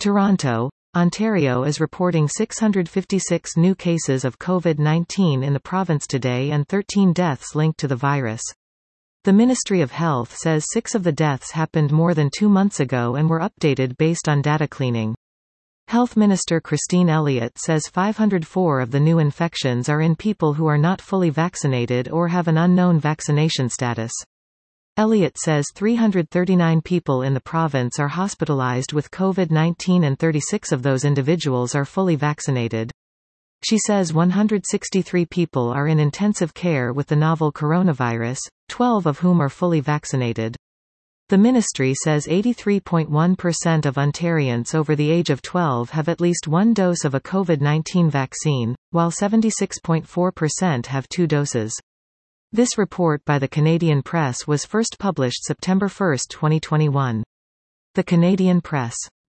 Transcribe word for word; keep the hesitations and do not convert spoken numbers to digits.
Toronto, Ontario is reporting six hundred fifty-six new cases of COVID nineteen in the province today and thirteen deaths linked to the virus. The Ministry of Health says six of the deaths happened more than two months ago and were updated based on data cleaning. Health Minister Christine Elliott says five hundred four of the new infections are in people who are not fully vaccinated or have an unknown vaccination status. Elliott says three hundred thirty-nine people in the province are hospitalized with COVID nineteen and thirty-six of those individuals are fully vaccinated. She says one hundred sixty-three people are in intensive care with the novel coronavirus, twelve of whom are fully vaccinated. The ministry says eighty-three point one percent of Ontarians over the age of twelve have at least one dose of a COVID nineteen vaccine, while seventy-six point four percent have two doses. This report by the Canadian Press was first published September first, twenty twenty-one. The Canadian Press.